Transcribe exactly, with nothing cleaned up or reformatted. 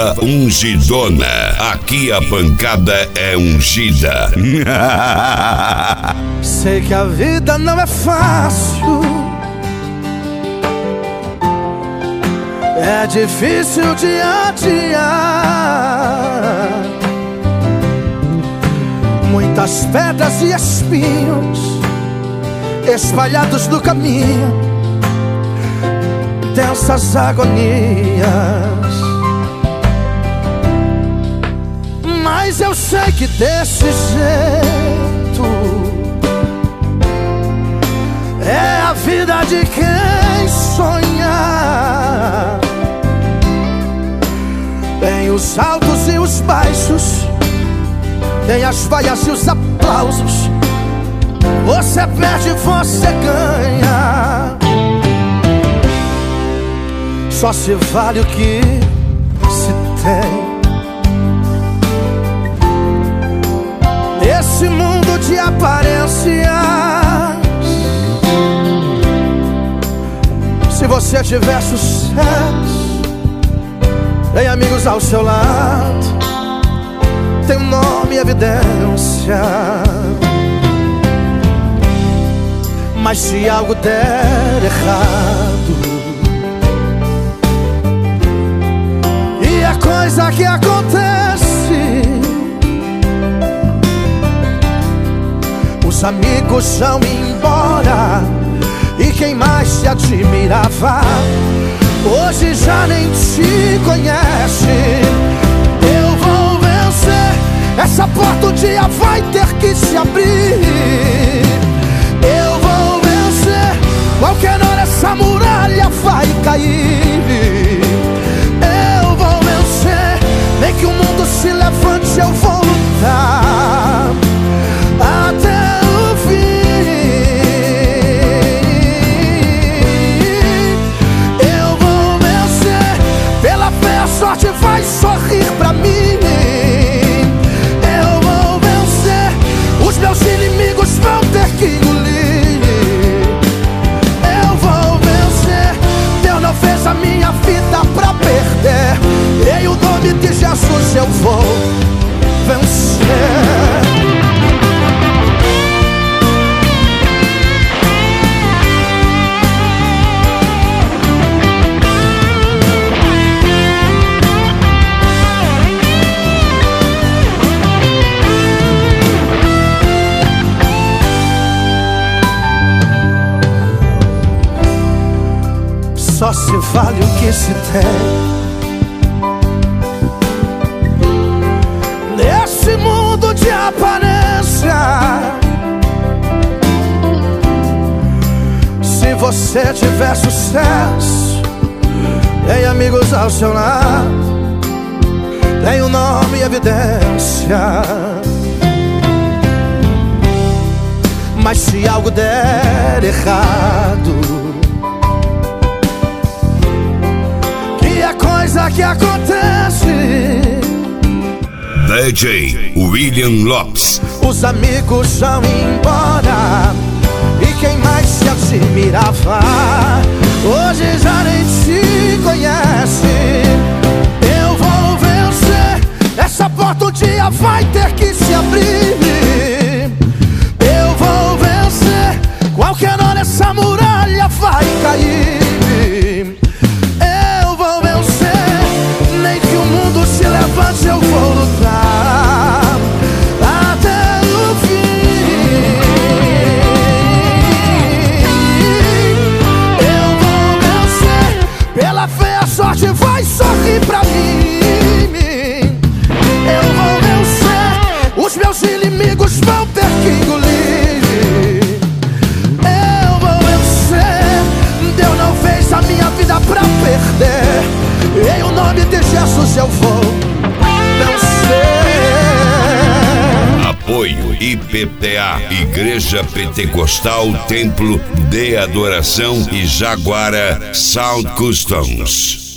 nova ungidona. Aqui a pancada é ungida. Sei que a vida não é fácil, é difícil de adiar. Muitas pedras e espinhos espalhados no caminho, densas agonias. Mas eu sei que desse jeito é a vida de quem sonha. Tem os altos e os baixos, tem as vaias e os aplausos. Você perde, você ganha. Só se vale o que se tem. Esse mundo de aparências, se você tiver sucesso, tem amigos ao seu lado, tem um nome e evidência. Mas se algo der errado, e é coisa que acontece, os amigos vão embora, e quem mais se admirava hoje já nem te conhece. Eu vou vencer, essa porta um dia vai ter que se abrir. Eu vou vencer, qualquer hora essa muralha vai cair. Eu vou vencer, nem que o mundo se levante, eu vou lutar até o fim. Eu vou vencer, pela fé a sorte vai sorrir pra mim. Eu vou vencer, os meus inimigos vão ter que engolir. Eu vou vencer, Deus não fez a minha vida pra perder. Em o nome de Jesus eu vou vencer. Só se vale o que se tem. Nesse mundo de aparência, se você tiver sucesso, tem amigos ao seu lado, tem um nome e evidência. Mas se algo der errado, coisa que acontece, D J William Lopes. os amigos vão embora, e quem mais se admirava hoje já nem te conhece. Eu vou vencer, essa porta um dia vai ter que se abrir. Eu vou vencer, qualquer hora essa muralha vai cair. Se levante, eu vou lutar até o fim. Eu vou vencer, pela fé a sorte vai sorrir pra mim. Eu vou vencer, os meus inimigos vão ter que engolir. Eu vou vencer, Deus não fez a minha vida pra perder. Em o nome de Jesus eu vou vencer. Apoio I P T A, Igreja Pentecostal Templo de Adoração e Jaguara Sound Customs.